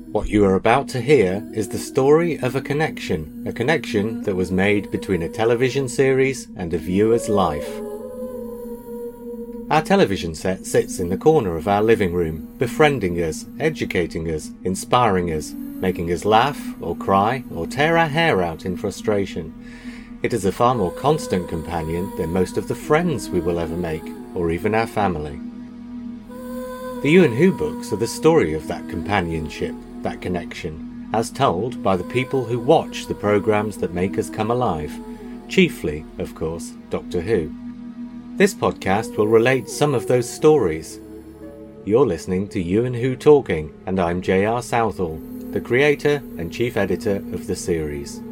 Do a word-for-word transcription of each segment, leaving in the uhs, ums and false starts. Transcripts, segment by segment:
What you are about to hear is the story of a connection, a connection that was made between a television series and a viewer's life. Our television set sits in the corner of our living room, befriending us, educating us, inspiring us, making us laugh or cry or tear our hair out in frustration. It is a far more constant companion than most of the friends we will ever make, or even our family. The You and Who books are the story of that companionship, that connection, as told by the people who watch the programmes that make us come alive, chiefly, of course, Doctor Who. This podcast will relate some of those stories. You're listening to You and Who Talking, and I'm J R Southall, the creator and chief editor of the series.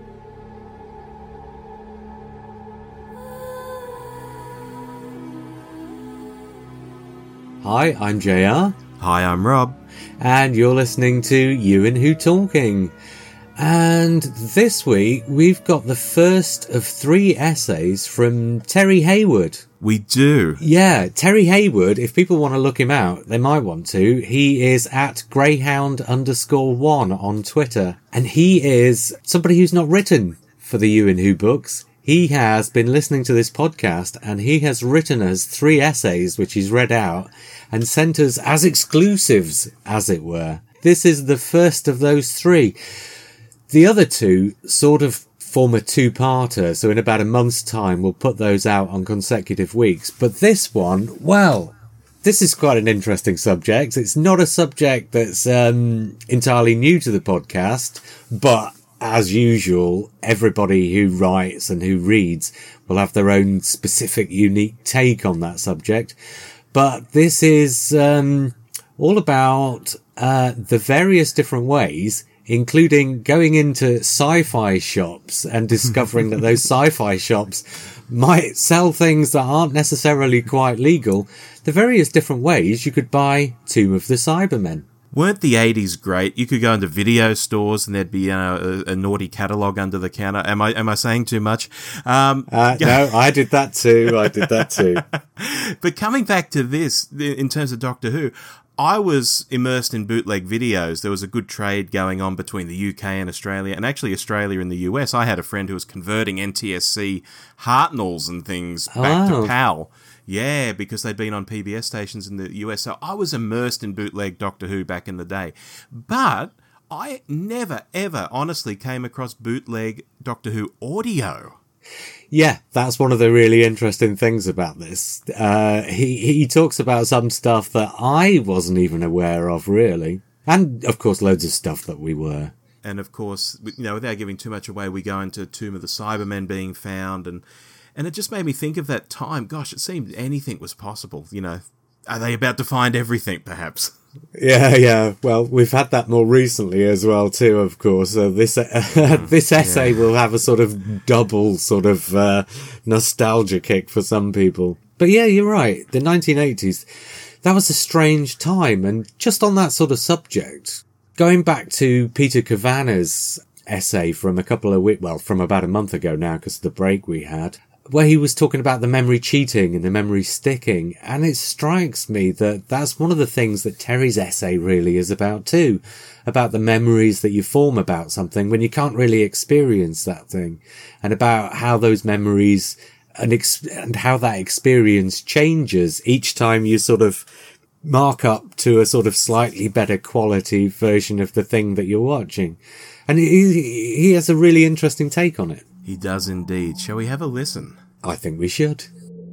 Hi, I'm J R. Hi, I'm Rob. And you're listening to You and Who Talking. And this week we've got the first of three essays from Terry Hayward. We do. Yeah, Terry Hayward, if people want to look him out, they might want to. He is at Greyhound underscore one on Twitter. And he is somebody who's not written for the You and Who books. He has been listening to this podcast and he has written us three essays which he's read out and sent us as exclusives, as it were. This is the first of those three. The other two sort of form a two-parter, so in about a month's time we'll put those out on consecutive weeks. But this one, well, this is quite an interesting subject. It's not a subject that's um, entirely new to the podcast, but as usual, everybody who writes and who reads will have their own specific, unique take on that subject. But this is um, all about uh, the various different ways, including going into sci-fi shops and discovering that those sci-fi shops might sell things that aren't necessarily quite legal, the various different ways you could buy Tomb of the Cybermen. Weren't the eighties great? You could go into video stores and there'd be, you know, a, a naughty catalogue under the counter. Am I am I saying too much? Um, uh, no, I did that too. I did that too. But coming back to this, in terms of Doctor Who, I was immersed in bootleg videos. There was a good trade going on between the U K and Australia, and actually Australia and the U S. I had a friend who was converting N T S C Hartnells and things back oh. to PAL. Yeah, because they'd been on P B S stations in the U S. So I was immersed in bootleg Doctor Who back in the day. But I never, ever honestly came across bootleg Doctor Who audio. Yeah, that's one of the really interesting things about this. Uh, he, he talks about some stuff that I wasn't even aware of, really. And, of course, loads of stuff that we were. And, of course, you know, without giving too much away, we go into Tomb of the Cybermen being found. And, and it just made me think of that time. Gosh, it seemed anything was possible. You know, are they about to find everything, perhaps? Yeah, yeah. Well, we've had that more recently as well, too, of course. So this uh, this essay yeah. will have a sort of double sort of uh, nostalgia kick for some people. But yeah, you're right. The nineteen eighties, that was a strange time. And just on that sort of subject, going back to Peter Kavanagh's essay from a couple of weeks, well, from about a month ago now, because of the break we had, where he was talking about the memory cheating and the memory sticking. And it strikes me that that's one of the things that Terry's essay really is about too, about the memories that you form about something when you can't really experience that thing, and about how those memories and, ex- and how that experience changes each time you sort of mark up to a sort of slightly better quality version of the thing that you're watching. And he, he has a really interesting take on it. He does indeed. Shall we have a listen? I think we should.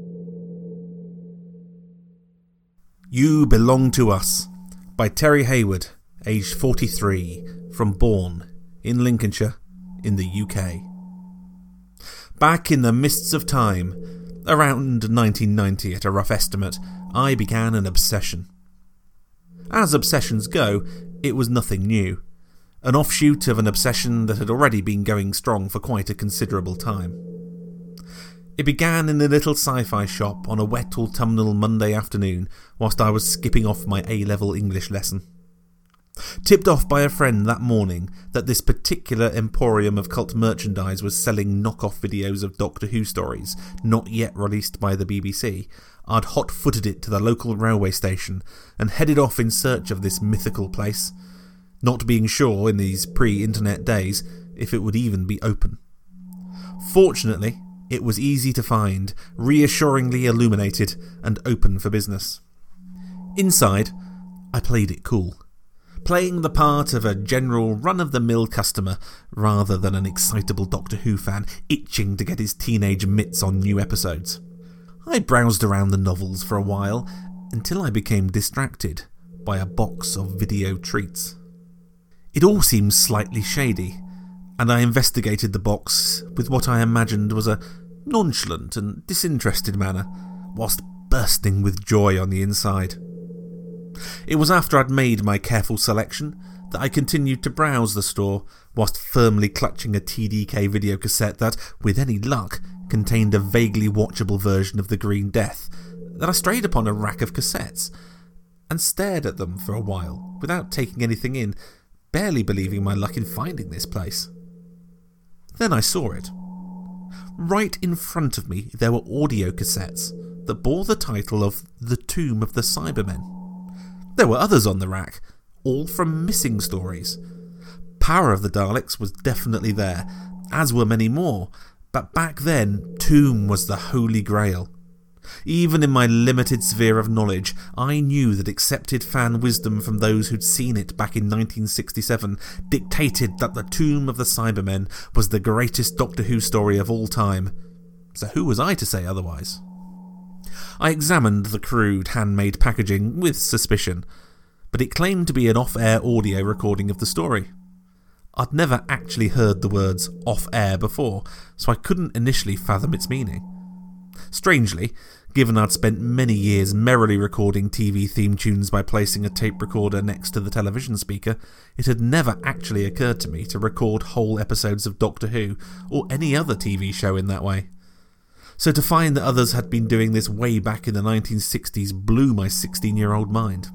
You Belong to Us by Terry Hayward, aged forty-three, from Bourne, in Lincolnshire, in the U K. Back in the mists of time, around nineteen ninety at a rough estimate, I began an obsession. As obsessions go, it was nothing new. An offshoot of an obsession that had already been going strong for quite a considerable time. It began in a little sci-fi shop on a wet autumnal Monday afternoon whilst I was skipping off my A-level English lesson. Tipped off by a friend that morning that this particular emporium of cult merchandise was selling knock-off videos of Doctor Who stories not yet released by the B B C, I'd hot-footed it to the local railway station and headed off in search of this mythical place. not being sure in these pre-internet days if it would even be open. Fortunately, it was easy to find, reassuringly illuminated, and open for business. Inside, I played it cool, playing the part of a general run-of-the-mill customer rather than an excitable Doctor Who fan itching to get his teenage mitts on new episodes. I browsed around the novels for a while until I became distracted by a box of video treats. It all seemed slightly shady, and I investigated the box with what I imagined was a nonchalant and disinterested manner, whilst bursting with joy on the inside. It was after I'd made my careful selection that I continued to browse the store, whilst firmly clutching a T D K videocassette that, with any luck, contained a vaguely watchable version of The Green Death, that I strayed upon a rack of cassettes, and stared at them for a while, without taking anything in, barely believing my luck in finding this place. Then I saw it. Right in front of me there were audio cassettes that bore the title of The Tomb of the Cybermen. There were others on the rack, all from Missing Stories. Power of the Daleks was definitely there, as were many more, but back then Tomb was the holy grail. Even in my limited sphere of knowledge, I knew that accepted fan wisdom from those who'd seen it back in nineteen sixty-seven dictated that The Tomb of the Cybermen was the greatest Doctor Who story of all time. So who was I to say otherwise? I examined the crude, handmade packaging with suspicion, but it claimed to be an off-air audio recording of the story. I'd never actually heard the words off-air before, so I couldn't initially fathom its meaning. Strangely, given I'd spent many years merrily recording T V theme tunes by placing a tape recorder next to the television speaker, it had never actually occurred to me to record whole episodes of Doctor Who or any other T V show in that way. So to find that others had been doing this way back in the nineteen sixties blew my sixteen-year-old mind.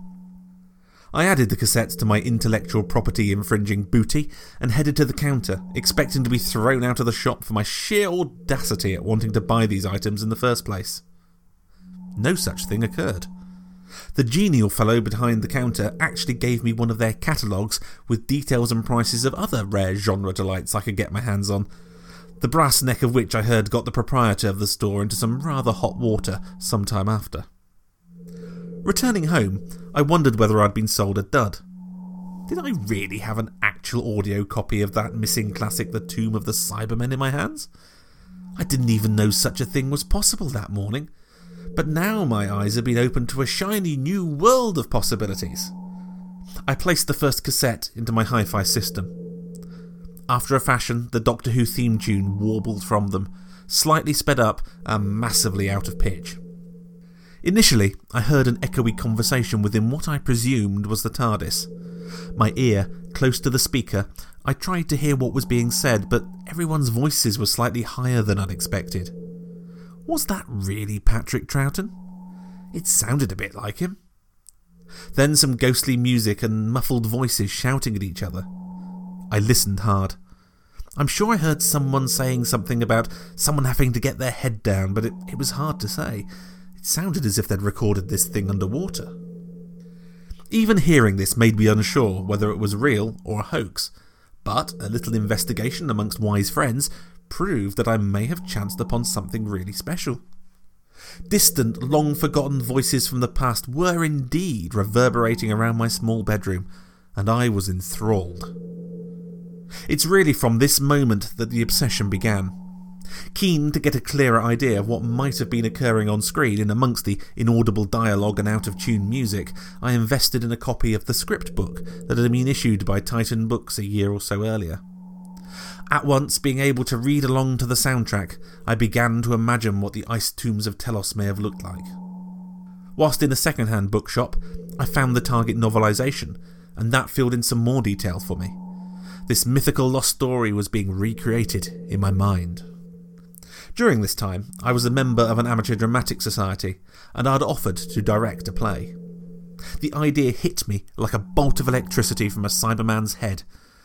I added the cassettes to my intellectual property infringing booty and headed to the counter, expecting to be thrown out of the shop for my sheer audacity at wanting to buy these items in the first place. No such thing occurred. The genial fellow behind the counter actually gave me one of their catalogues with details and prices of other rare genre delights I could get my hands on, the brass neck of which I heard got the proprietor of the store into some rather hot water some time after. Returning home, I wondered whether I'd been sold a dud. Did I really have an actual audio copy of that missing classic The Tomb of the Cybermen in my hands? I didn't even know such a thing was possible that morning, but now my eyes had been opened to a shiny new world of possibilities. I placed the first cassette into my hi-fi system. After a fashion, the Doctor Who theme tune warbled from them, slightly sped up and massively out of pitch. Initially, I heard an echoey conversation within what I presumed was the TARDIS. My ear close to the speaker, I tried to hear what was being said, but everyone's voices were slightly higher than I'd expected. Was that really Patrick Troughton? It sounded a bit like him. Then some ghostly music and muffled voices shouting at each other. I listened hard. I'm sure I heard someone saying something about someone having to get their head down, but it, it was hard to say. It sounded as if they'd recorded this thing underwater. Even hearing this made me unsure whether it was real or a hoax, but a little investigation amongst wise friends proved that I may have chanced upon something really special. Distant, long-forgotten voices from the past were indeed reverberating around my small bedroom, and I was enthralled. It's really from this moment that the obsession began. Keen to get a clearer idea of what might have been occurring on screen in amongst the inaudible dialogue and out-of-tune music, I invested in a copy of the script book that had been issued by Titan Books a year or so earlier. At once being able to read along to the soundtrack, I began to imagine what the ice tombs of Telos may have looked like. Whilst in a second-hand bookshop, I found the Target novelisation, and that filled in some more detail for me. This mythical lost story was being recreated in my mind. During this time, I was a member of an amateur dramatic society, and I'd offered to direct a play. The idea hit me like a bolt of electricity from a Cyberman's head.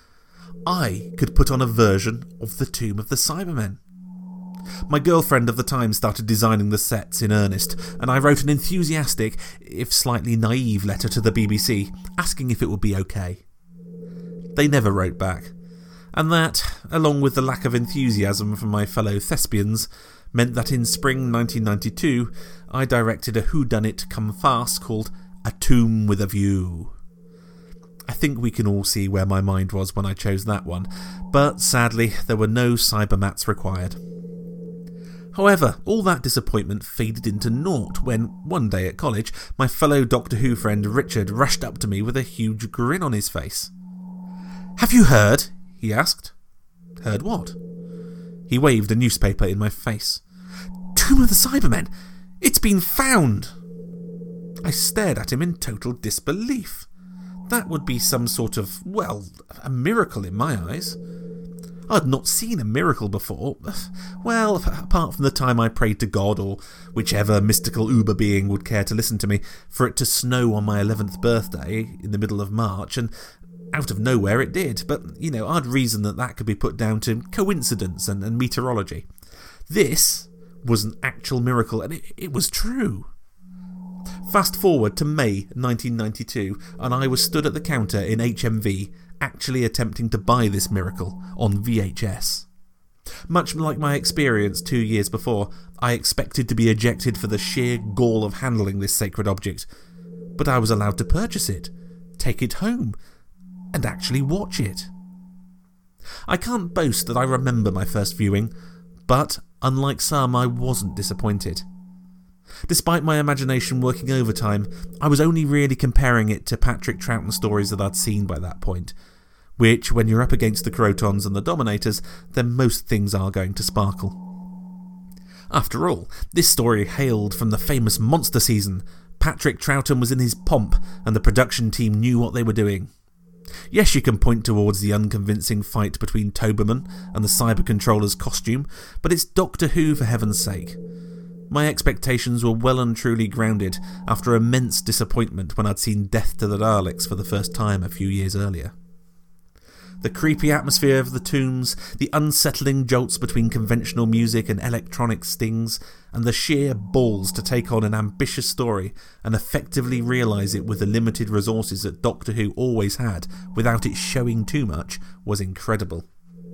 I could put on a version of The Tomb of the Cybermen. My girlfriend of the time started designing the sets in earnest, and I wrote an enthusiastic, if slightly naive letter to the B B C, asking if it would be okay. They never wrote back, and that, along with the lack of enthusiasm from my fellow thespians, meant that in spring nineteen ninety-two I directed a whodunit come farce called A Tomb with a View. I think we can all see where my mind was when I chose that one, but sadly there were no cybermats required. However, all that disappointment faded into naught when, one day at college, my fellow Doctor Who friend Richard rushed up to me with a huge grin on his face. "Have you heard?" he asked. "Heard what?" He waved a newspaper in my face. "Tomb of the Cybermen! It's been found!" I stared at him in total disbelief. That would be some sort of, well, a miracle in my eyes. I'd not seen a miracle before. Well, apart from the time I prayed to God, or whichever mystical uber being would care to listen to me, for it to snow on my eleventh birthday in the middle of March, and out of nowhere it did. But, you know, I'd reason that that could be put down to coincidence and, and meteorology. This was an actual miracle, and it, it was true. Fast forward to May nineteen ninety-two, and I was stood at the counter in H M V, actually attempting to buy this miracle on V H S. Much like my experience two years before, I expected to be ejected for the sheer gall of handling this sacred object, but I was allowed to purchase it, take it home, and actually watch it. I can't boast that I remember my first viewing, but unlike some, I wasn't disappointed. Despite my imagination working overtime, I was only really comparing it to Patrick Troughton stories that I'd seen by that point, which, when you're up against the Crotons and the Dominators, then most things are going to sparkle. After all, this story hailed from the famous Monster season. Patrick Troughton was in his pomp, and the production team knew what they were doing. Yes, you can point towards the unconvincing fight between Toberman and the Cyber Controller's costume, but it's Doctor Who for heaven's sake. My expectations were well and truly grounded after immense disappointment when I'd seen Death to the Daleks for the first time a few years earlier. The creepy atmosphere of the tombs, the unsettling jolts between conventional music and electronic stings, and the sheer balls to take on an ambitious story and effectively realise it with the limited resources that Doctor Who always had without it showing too much was incredible.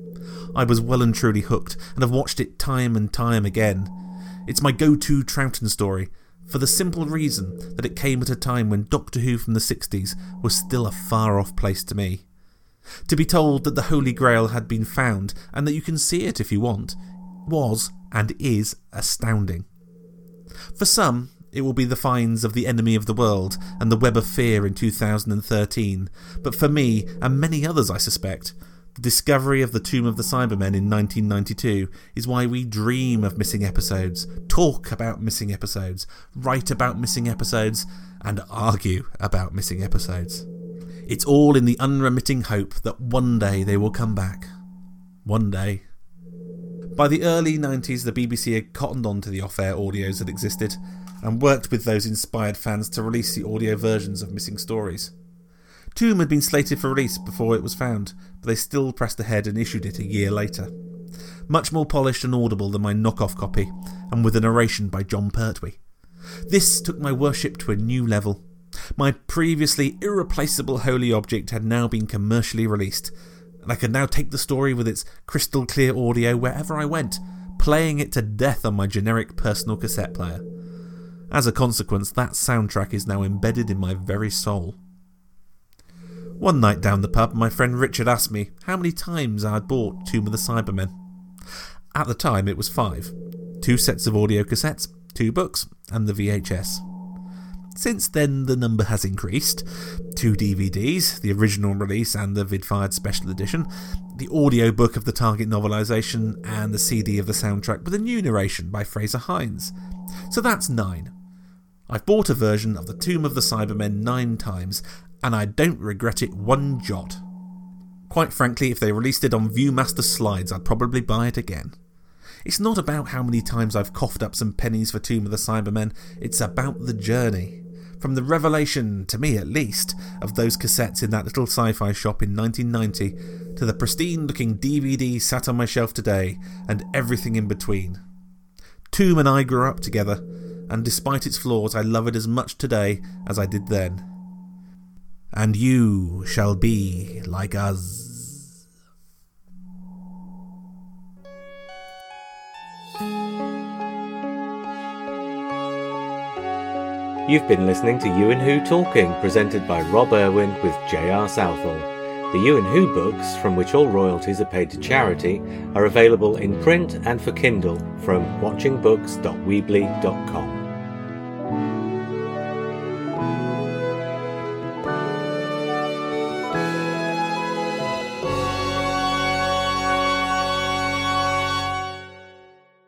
I was well and truly hooked and have watched it time and time again. It's my go-to Troughton story, for the simple reason that it came at a time when Doctor Who from the sixties was still a far-off place to me. To be told that the Holy Grail had been found, and that you can see it if you want, was and is astounding. For some, it will be the finds of the Enemy of the World and the Web of Fear in two thousand thirteen, but for me, and many others I suspect, the discovery of the Tomb of the Cybermen in nineteen ninety-two is why we dream of missing episodes, talk about missing episodes, write about missing episodes, and argue about missing episodes. It's all in the unremitting hope that one day they will come back. One day. By the early nineties, the B B C had cottoned on to the off-air audios that existed, and worked with those inspired fans to release the audio versions of missing stories. Tomb had been slated for release before it was found, but they still pressed ahead and issued it a year later. Much more polished and audible than my knockoff copy, and with a narration by John Pertwee. This took my worship to a new level. My previously irreplaceable holy object had now been commercially released, and I could now take the story with its crystal clear audio wherever I went, playing it to death on my generic personal cassette player. As a consequence, that soundtrack is now embedded in my very soul. One night down the pub, my friend Richard asked me how many times I had bought Tomb of the Cybermen. At the time it was five. Two sets of audio cassettes, two books, and the V H S. Since then the number has increased. Two D V Ds, the original release and the Vidfired Special Edition, the audiobook of the Target novelisation, and the C D of the soundtrack with a new narration by Fraser Hines. So that's nine. I've bought a version of the Tomb of the Cybermen nine times, and I don't regret it one jot. Quite frankly, if they released it on Viewmaster slides, I'd probably buy it again. It's not about how many times I've coughed up some pennies for Tomb of the Cybermen, it's about the journey. From the revelation, to me at least, of those cassettes in that little sci-fi shop in nineteen ninety, to the pristine-looking D V D sat on my shelf today, and everything in between. Tomb and I grew up together, and despite its flaws, I love it as much today as I did then. and you shall be like us. You've been listening to You and Who Talking, presented by Rob Irwin with J R Southall. The You and Who books, from which all royalties are paid to charity, are available in print and for Kindle from watching books dot weebly dot com.